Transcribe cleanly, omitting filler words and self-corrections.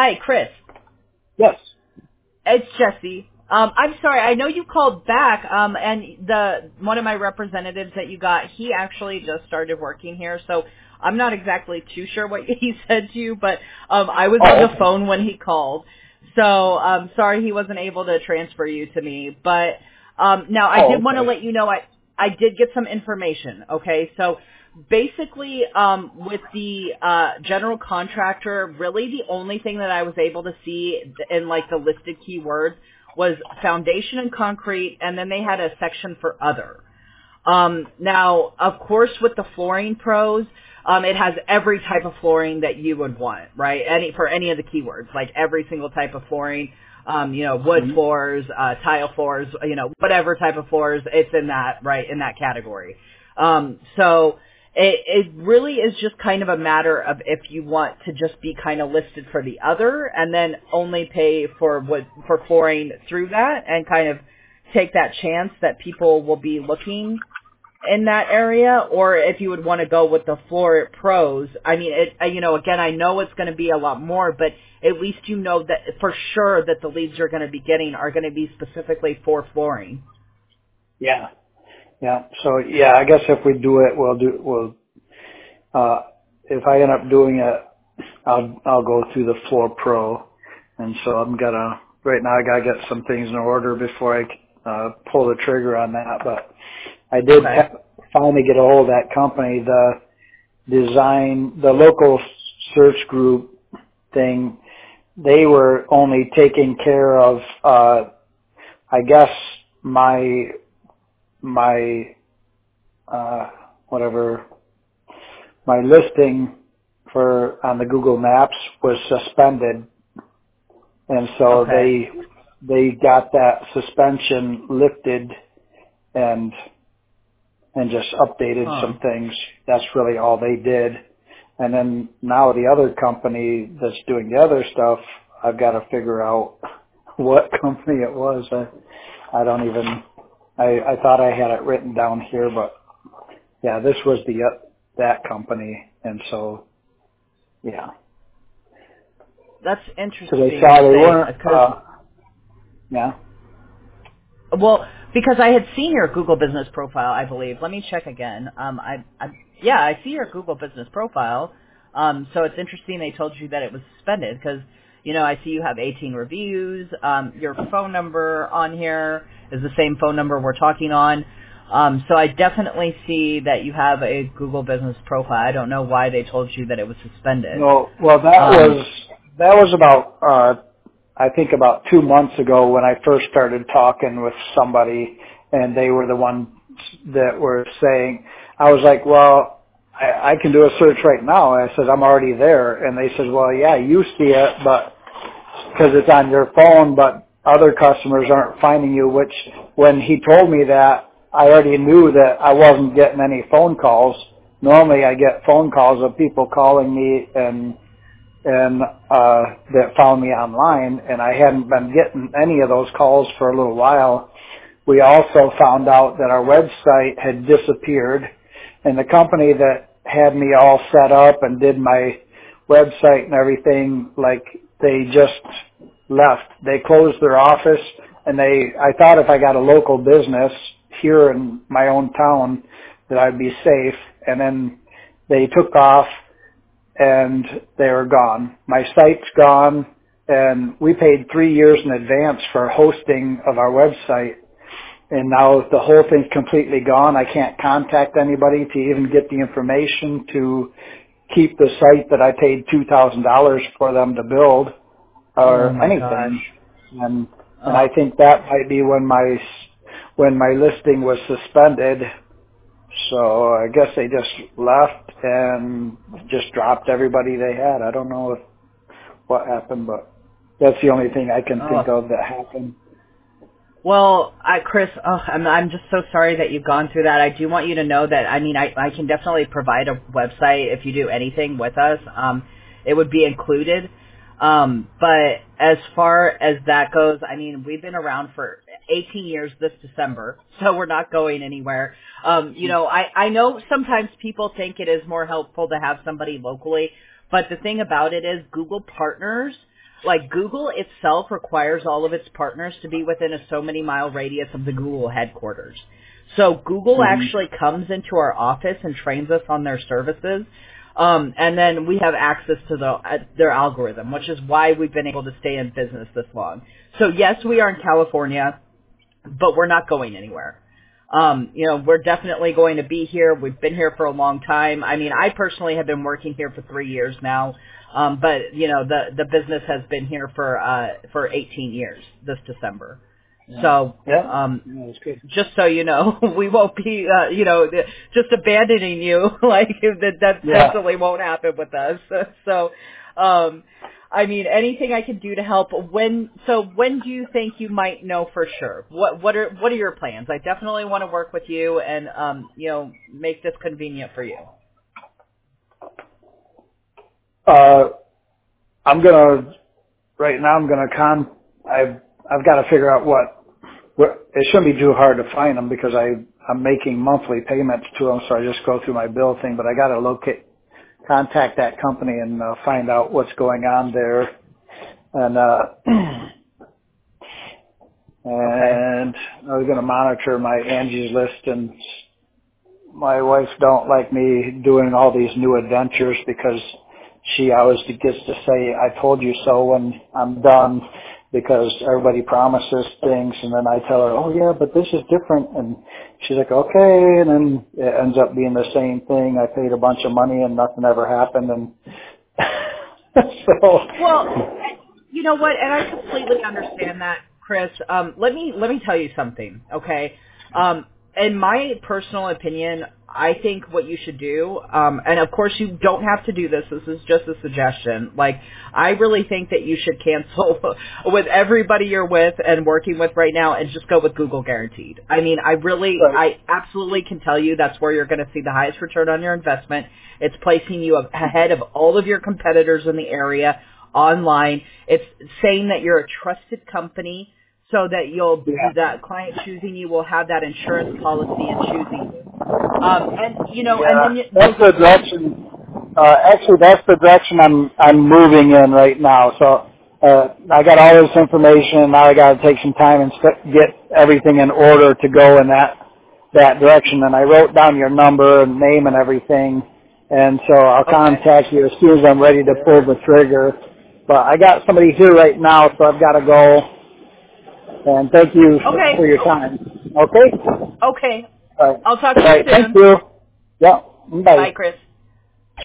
Hi, Chris. Yes. It's Jesse. I'm sorry. I know you called back, and one of my representatives that you got, he actually just started working here, so I'm not exactly too sure what he said to you, but I was on the phone when he called, so sorry he wasn't able to transfer you to me. But now I did want to let you know I did get some information. Okay, so basically, with the general contractor, really the only thing that I was able to see in like the listed keywords was foundation and concrete, and then they had a section for other. Now, of course, with the flooring pros, it has every type of flooring that you would want, right? For any of the keywords, like every single type of flooring, wood floors, tile floors, whatever type of floors, it's in that, right, in that category. So it really is just kind of a matter of if you want to just be kind of listed for the other and then only pay for flooring through that and kind of take that chance that people will be looking in that area, or if you would want to go with the floor pros. I mean, again, I know it's going to be a lot more, but at least you know that for sure that the leads you're going to be getting are going to be specifically for flooring. Yeah. Yeah. So yeah, I guess if we do it, if I end up doing it, I'll go through the Floor Pro. And so right now I gotta get some things in order before I pull the trigger on that. But I did finally get a hold of that company, the local search group thing. They were only taking care of, I guess my listing on the Google Maps was suspended, and so they got that suspension lifted and just updated some things. That's really all they did. And then now the other company that's doing the other stuff, I've got to figure out what company it was. I don't even. I thought I had it written down here, but yeah, this was that company, and so yeah. That's interesting. So they saw they weren't. Yeah. Well, because I had seen your Google Business profile, I believe. Let me check again. I see your Google Business profile. So it's interesting they told you that it was suspended because, I see you have 18 reviews. Your phone number on here is the same phone number we're talking on. So I definitely see that you have a Google Business profile. I don't know why they told you that it was suspended. No, well, that was about, I think about 2 months ago when I first started talking with somebody, and they were the ones that were saying, I was like, well, I can do a search right now. And I said, I'm already there. And they said, well, yeah, you see it, but because it's on your phone, but other customers aren't finding you, which when he told me that, I already knew that I wasn't getting any phone calls. Normally I get phone calls of people calling me and that found me online, and I hadn't been getting any of those calls for a little while. We also found out that our website had disappeared, and the company that had me all set up and did my website and everything, like, they just left. They closed their office, and I thought if I got a local business here in my own town that I'd be safe, and then they took off and they were gone. My site's gone, and we paid 3 years in advance for hosting of our website, and now the whole thing's completely gone. I can't contact anybody to even get the information to keep the site that I paid $2,000 for them to build or anything. Gosh. And I think that might be when my listing was suspended. So I guess they just left and just dropped everybody they had. I don't know what happened, but that's the only thing I can think of that happened. Well, Chris, I'm just so sorry that you've gone through that. I do want you to know that, I can definitely provide a website if you do anything with us. It would be included. But as far as that goes, we've been around for 18 years this December, so we're not going anywhere. I know sometimes people think it is more helpful to have somebody locally, but the thing about it is Google partners like Google itself requires all of its partners to be within a so many mile radius of the Google headquarters. So Google actually comes into our office and trains us on their services. And then we have access to their algorithm, which is why we've been able to stay in business this long. So yes, we are in California, but we're not going anywhere. We're definitely going to be here. We've been here for a long time. I mean, I personally have been working here for 3 years now. But the business has been here for 18 years this December. Yeah. So, that's good. just so you know, we won't be, just abandoning you. Like that definitely won't happen with us. So, I mean, anything I can do to help. When do you think you might know for sure? What are your plans? I definitely want to work with you and make this convenient for you. I've got to figure out what it shouldn't be too hard to find them because I'm making monthly payments to them, so I just go through my bill thing, but I got to contact that company and find out what's going on there. And, and I was going to monitor my Angie's List, and my wife don't like me doing all these new adventures because she always gets to say, I told you so when I'm done, because everybody promises things, and then I tell her, oh yeah, but this is different, and she's like, okay, and then it ends up being the same thing. I paid a bunch of money and nothing ever happened, and so. Well, you know what, and I completely understand that, Chris. Let me tell you something, okay? In my personal opinion, I think what you should do, and of course you don't have to do this, this is just a suggestion, like, I really think that you should cancel with everybody you're with and working with right now and just go with Google Guaranteed. I mean, I absolutely can tell you that's where you're going to see the highest return on your investment. It's placing you ahead of all of your competitors in the area online. It's saying that you're a trusted company, so that that client choosing you will have that insurance policy in choosing you. That's the direction. Actually, that's the direction I'm moving in right now. So I got all this information. Now I got to take some time and get everything in order to go in that direction. And I wrote down your number and name and everything. And so I'll contact you as soon as I'm ready to pull the trigger. But I got somebody here right now, so I've got to go. And thank you for your time. Okay? Okay. All right. I'll talk to you soon. Thank you. Yeah. Bye. Bye, Chris.